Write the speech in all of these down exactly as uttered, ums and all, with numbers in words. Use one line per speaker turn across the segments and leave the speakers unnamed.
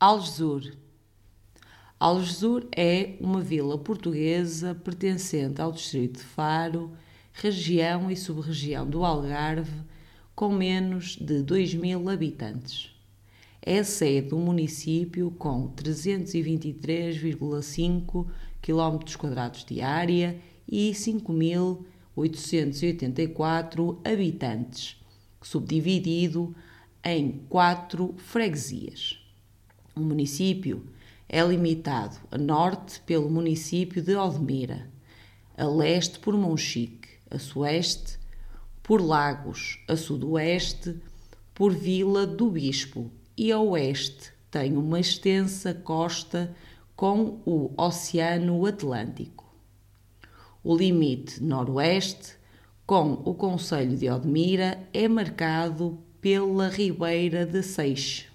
Algesur. Algesur é uma vila portuguesa pertencente ao distrito de Faro, região e sub-região do Algarve, com menos de dois mil habitantes. É a sede do município com trezentos e vinte e três vírgula cinco quilómetros quadrados de área e cinco mil oitocentos e oitenta e quatro habitantes, subdividido em quatro freguesias. O município é limitado a norte pelo município de Odmira, a leste por Monchique, a sueste por Lagos, a sudoeste por Vila do Bispo e a oeste tem uma extensa costa com o Oceano Atlântico. O limite noroeste, com o concelho de Odmira, é marcado pela Ribeira de Seixe.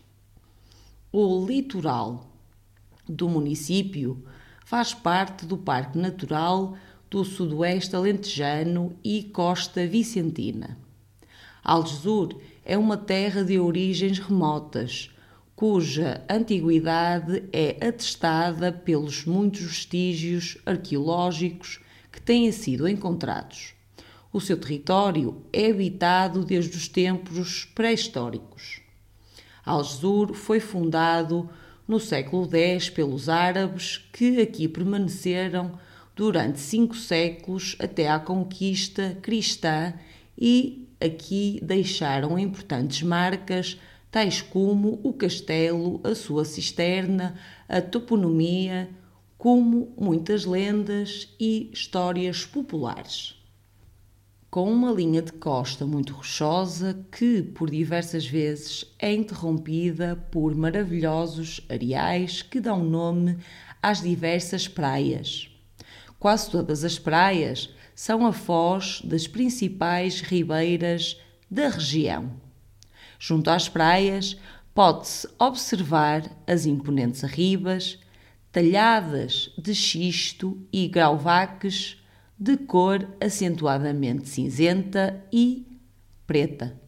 O litoral do município faz parte do Parque Natural do Sudoeste Alentejano e Costa Vicentina. Algesur é uma terra de origens remotas, cuja antiguidade é atestada pelos muitos vestígios arqueológicos que têm sido encontrados. O seu território é habitado desde os tempos pré-históricos. Algesur foi fundado no século dez pelos árabes que aqui permaneceram durante cinco séculos até à conquista cristã e aqui deixaram importantes marcas, tais como o castelo, a sua cisterna, a toponomia, como muitas lendas e histórias populares. Com uma linha de costa muito rochosa que, por diversas vezes, é interrompida por maravilhosos areais que dão nome às diversas praias. Quase todas as praias são a foz das principais ribeiras da região. Junto às praias pode-se observar as imponentes arribas, talhadas de xisto e grauvaques, de cor acentuadamente cinzenta e preta.